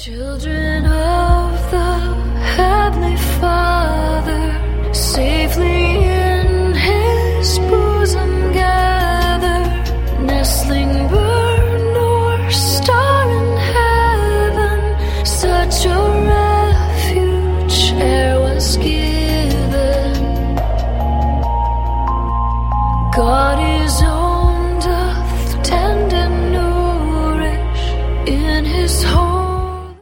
Children of the Heavenly Father, safely in His bosom gather, nestling bird nor star in heaven, such a refuge ere was given. God is